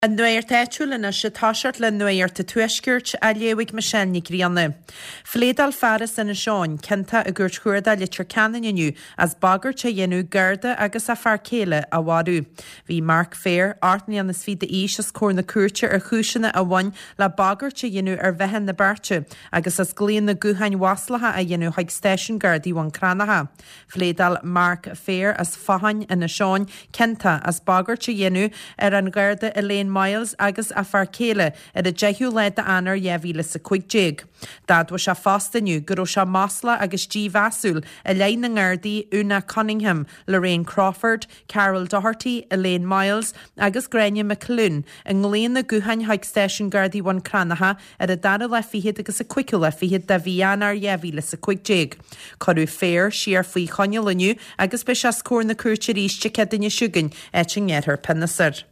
An nuair teitúlana se táseart le nuair te tuisgirt a léigh me sennig rianna. Flédal fearras in seáin cinnta a gúirt chuirda litir canan inniu as bagart te dhéanú garda agus a fear céile a bhharú. Bhí Mark Fair artní an is fida ís as cór na cuairte ar chúiseanna a bhain le bagart te dhéanú ar bheithin na barte agus as glíon na gúhain waslatha a dhéanú haig stéisiún gardaí bhain cránatha. Flédal Mark Fair as fahain in seáin cinnta as bagart te dhéanú ar an garda Elaine Miles agus a fear céile ar a deithú leid a anar 2015. Dad was se fastaniu gur se masla agus G. Vasúl a lein na ngardaí Una Cunningham, Lorraine Crawford, Carol Doherty, Elaine Miles agus Grania McClune an ngléon na gúhain haig stéisiún gardaí bhain cránatha ar a dara le fihiad agus a cuiiciú le fihiad de bhí anar 2015. Corú Fair siar faoi choinne leniu agus be se scór na cuairte ríiste cedaine siúgan éitin éthar pennasar.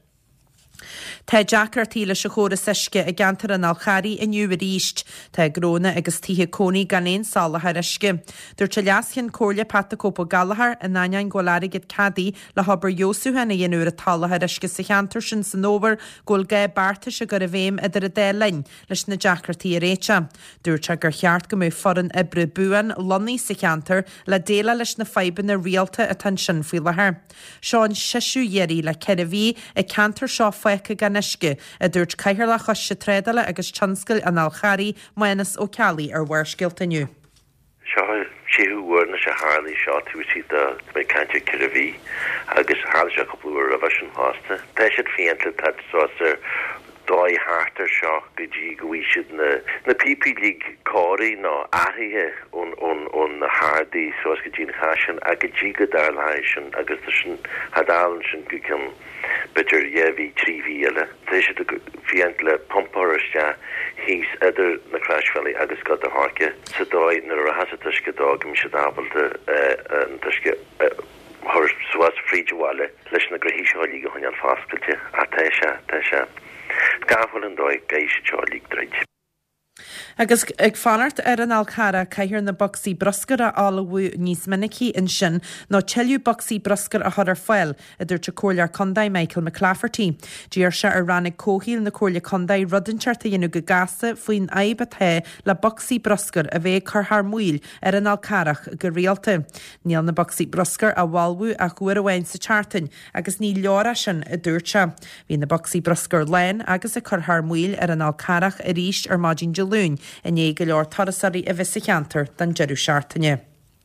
Tá Jackar tíle se chóra seisce a gantar an alcharí inniu a ríist, Tá gróna agus títhe cónaí gan éon sálatha risce. Dúirt te leascin cóirle Patacópa Galahar a náin ggólára gid cadí le habar Jósúhanna dhéanúir a talatha risce sa cheantar sin san nóbar ggóil gé barta se gur a bhéim idir a dé lein leis na Jackartí a réite. Dúirt te gur cheart go mú foran ibre buan lonnaí sa cheantar le déla leis na feiban na rialta a tan sin faoi lethir. Seán seisiú dhéirí le ceir a bhí a cantar seo feice gan isce a dúirt caiithir le chus se trédala agus tionscail an alcharí Manas ó Cealaí ar bhuairscilt inniu. Seo siúhna se hálaí seo túsí de mé cante ceir a bhí agus hála se coplúir a bheits an hásta. Tá siad fianta tá sáir dói hartar seo go dtí go bhí siad na PP League cóirí ná athithe ón na hádaí sós go dtí na chaisian a go dtí go dar leisin agus sin hadálan sin go cin bitir dhéhí tríhí eile. Tá siad fiant le pompáiriste hís idir na Crashvalley agus go a háce sa dóid na rahasa tuisce dágam se dábalta an tuisce thuir suas fríideháile leis na grahí seáilí go chuineal fáscailte a tá se gafhfuil an dóid géise seáilí dreid. Agus ag fanart ar an alcara caithir na boxí broscar a álaú níos minicí in sin nó teilú boxí broscar a thar foiil a dúirt te cóilear condaid Michael McClafferty. Díar se ar rannig cóhíil na cóirle condaid rudinsearta dhéanú go gasa faoin aib a the le boxí broscar a bheith churthar muil ar an alcarach go rialta. Níl na boxí broscar a bháilú a chuair a bhain sa chartain agus ní leora sin a dúirte. Bhí na boxí broscar lein agus a churthar muil ar an alcarach a ríist ar mádín Lún in éige leor tarasarí a bheits a cheantar den jeú seaartaine.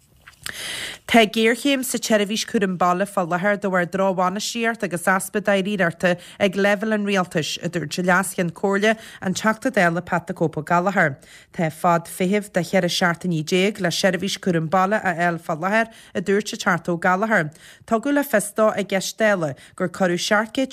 Tá géirchéim sa teirbhís chuan balle fá lethir do bhar dráhána síart agus aspa daíarta ag level an rialtas a dúirt leascin cóirle an teachta déile Patacópa Galahar. Tá fad fihimh de cheir a seaartaní déag le seirbhís chuan balle a eil fá lethir a dúirt se Chartó Galahar. Tá go le festá a gceistéile gur choú seaartce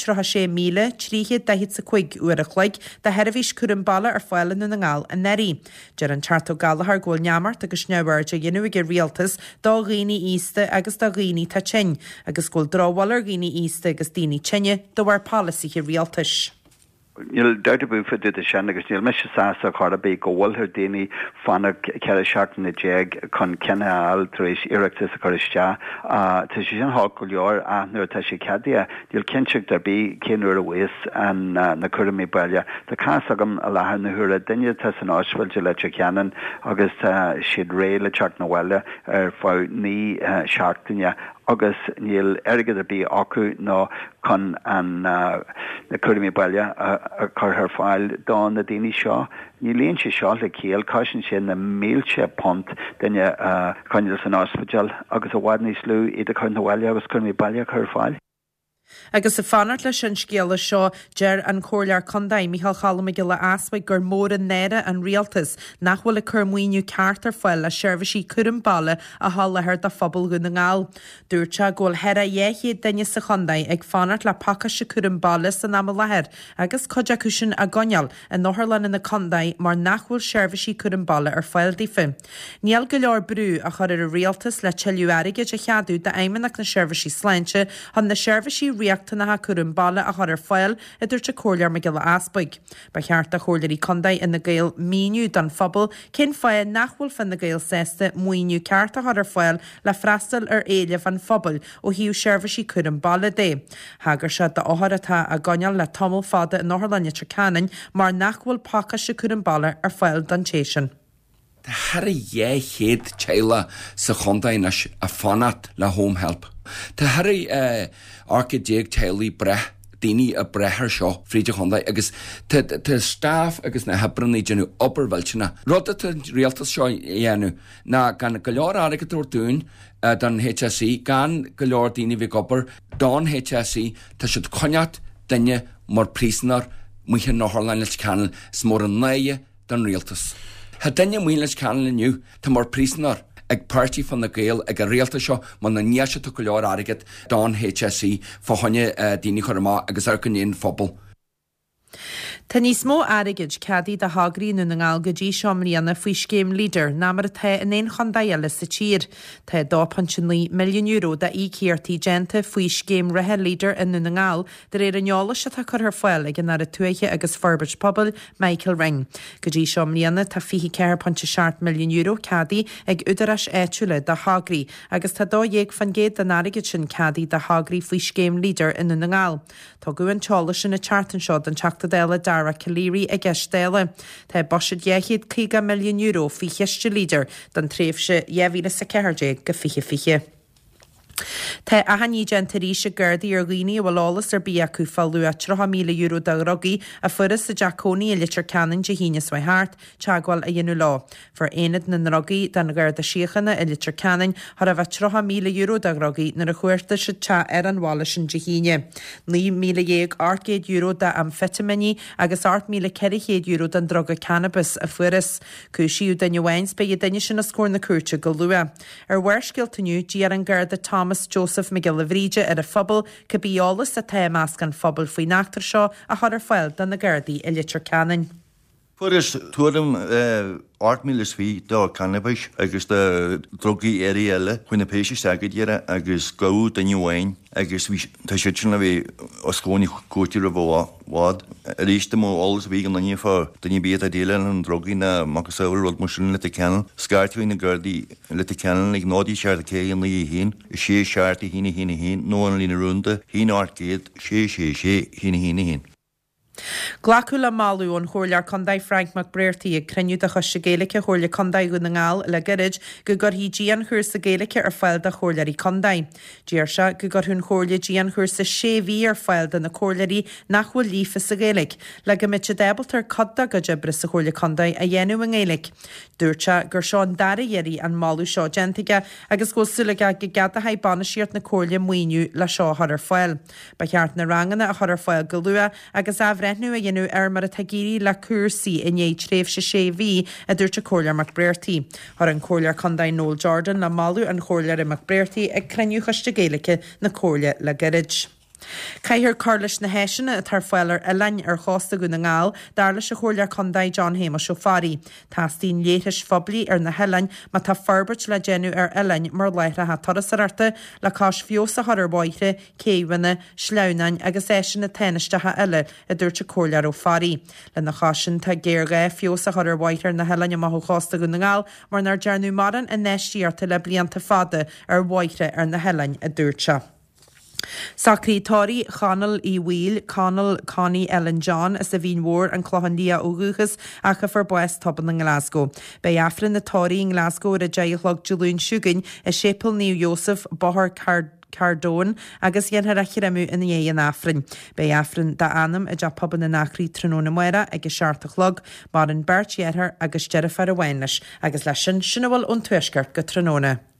3,315 uair a chloig de heirbhís chuan balle ar foiile na ngáil a neirí. Dear an Chartó Galahar ggóil neamart agus neabhairte dhéanú gur rialtas dá ghíní íste agus dá ghíní tá tsin, agus ggóil dráhhalar ghíní íste agus daoine tsinne do bhar policy hi rialtas. Níl deirte bú fa dúta sin agus níl me se sása chuir bé go bhfuilthir daoine fanna ceir seachtain na déag chun ceannaáil tar éis iireachtas a chuiriste tá sé sin há go leor a nuair tá sé cedia díal cinseach dar bí céanúair a bhuias an na cuirimí baile. Tá cas agam a lethir na thura duine tá san áisfuilte le ceanan agus siad ré le teach na bhile ar fá ní seachtaine agus níl airgad a bí acu nó chun an na cuirimí baile a chur fáil dá na daoine seo. Ní líonn sé seo le céal caiisian sin na mílte pont duine chuine san áspaideal agus a bhhaid níos lú iad a chun na bhile agus cuirimí baile chur fáil. Agus a fanart le sin scéala seo dear an cóirlear condaid Michael Chalama le aspaid gur mór an néire an rialtas nachhfuil a chur muoinú ceartar foiil a seirbhísí cuirim balle a hallethir de phobal go na ngáil. Dúirte ggóil heire dhéhéad daine sa condaid ag fanart le pacha se cuirim balle san am lethir agus codeacu sin a gonneal a nóthirlan in na condaid mar nachhfuil seirbhísí cuirim balle ar foiil dífa. Níl go leor brú a chur ar a rialtas le teilú aige a cheadú de aimimeach na seirbhísí sláinte chun na seirbhísí riachtanatha churún balla a chuir foiil idir te cóilear me gile aspaig. Ba cheart a chóirlaí condaid in na gail míniu dan fphobal cén foiil nachhfuil fan na gail sésta muoinniu ceart a chuir foiil le freastal éile van fphobal ó hiú seirbhísí churún balla dé. Hagar se de áthar atá a gaineal le tomul fada in Northlanne Trecanin mar nachhfuil pacha se churún balla ar foiil dan téisian. Tá har héad teile sa chundain a fanat le home help. Tá har arcadéag teilí breth daoine a brethir seo fríide chundaid agus tá staff agus na hebrannaí genú oberhiltena. Rudda tá rialtas seo dhéanú na gan go leor airgeúir dún don HSE gan go leor daoine bhí gopur don HSE tá siad coineat duine mar prísnar muoche Northlanne Canal smór an naie don rialtas. Tá duine muoine Canal inniu tá mar prísnar ag party fan na gael ag a réalta seo man na níase tu go leor airgid don HSE fá honne daoine churma agus ar gonéon phobal. Tá níos mó airgid ceadaí de hagraí nó na ngáil go dtí seomraíanna faoi scéim líder ná mar atá in éon chundaile sa tír. Tá 2.9 milliún euro de ícéirtaí genta faoi scéim rathe líder in na ngáil de réir an neola se tá chur foiil ag an ar a tuaiche agus forbairt pobal Michael Ring. Go dtí seomraíanna tá 4.7 milliún euro ceadaí ag udaras éitiúla de hagraí agus tá dóhéag fan géad an airgid sin ceadaí de hagraí faoi scéim líder in na ngáil. Tá go an teola sin na chartan seo an teachtadéile Dara Calíri a gestéile. Tá bosid 2 milliún euro fi cheiste líder don tréfhse 2014 go fiche. Tá ahaní gentarí se gurdaí ar ghaoine bhfuil álas ar bí acu fallú a 3 míle euro de rogaí a furas sa Jaconí a litir canan de híine swai hart teagháil a dhéanú lá. For éad na rogaí den na gurda siochanna a litir canan har a bheith 3 míle euro de rogaí nar a chuirta se te ar an bhála sin de híine. 9 míle dhéag 8 euro de amfetamini agus 8 míle 4 euro den droga cannabis a furas. Cúisiú den Johains be daine sin na scór na cuairte go lua. Ar bhuirsciltaniu dí ar an gurda Thomas Joseph McGill Vríide ar a phobal go bíolalas a témas gan phobal faoi nachtar seo a chuir foiil don na gurdaí i litir canan. Furas tuarim 8 míle sví do cannabis agus de drogaí éile chuine péisi sagad agus go den Johain agus tá sé sin a bhí oscóí cuairtíar a bhád a ríiste mó álas bhí an naní fá daní bíad a déile an drogaí na macsaúil rud musin le cean scartúí na gurdaí le cean ag nádí seart a cé an lí hín sé seart a híine nó an lína rúnta hí ácéad sé híine hín. Glacu le máú an chóirlear condaid Frank McBrearty ag creniu de chus géalacha chóirle condaid go na ngáil le garid go gur hí dían chuir sa géalacha ar fáil de chóirleirí condaid. Díar se go gur hunn chóirle dían chuir sa séhí ar fáil de na chóirleirí nachhfuil lífa sa géalaigh le go mit se débaltar codda go debre sa chóirle condaid a dhéanú an géalaigh. Dúirte gur seán dara dhéirí an máú seo gentaige agus go sulaga go gada ha banna siart na chóirle muoinniu le seo ar fáil. Ba cheart na ranganna a chuir fáil go lua agus Bhreithnú a dhéanú ar mar a tagírí le cuasaí in éid tréfhse séhí a dúirte chóirlear McBrearty. Har an chóirlear condaid Noel Jordan le máú an chóirlear i McBrearty ag creniu chuiste géalacha na chóirle le garid. Caithir Carlis na héisina a tar foiilar a lein ar chásta go na ngáil dar leis a chóirlear condaid John Hamish ó Fari. Tástín léitis fobli ar na helain má tá farbert le genú ar elein mar leithre ha toras arta le cás fiosa hararbáithre, céhhanna, sleaunain agus éisina tennistethe eile a dúirte chóirlear ó Fari. Le na chásin tá géirga fiosa hararbáithre na helain má chásta go na ngáil mar nar dearnú maran a neistíarta le blianta fada ar bhaithre ar na helain a dúirte. Sacrítáí chanal í bhil Conal Connie Ellen John as a bhín mór an chlóhan lia óguchas a go for bues toban in Glasgow. Bei afran na táí in Glasgow a déichlog Juliún Siúgain a sépal níú Joseph Bahar Cardón agus dhéanaar a chiramú in dhé an afrin. Bei afran da anam a depaban na nachrí tróna muire agus seartachlog mar an berthéar agus dearafar a bhainleis agus leis sin sinna bhfuil ón tuisceart go tróna.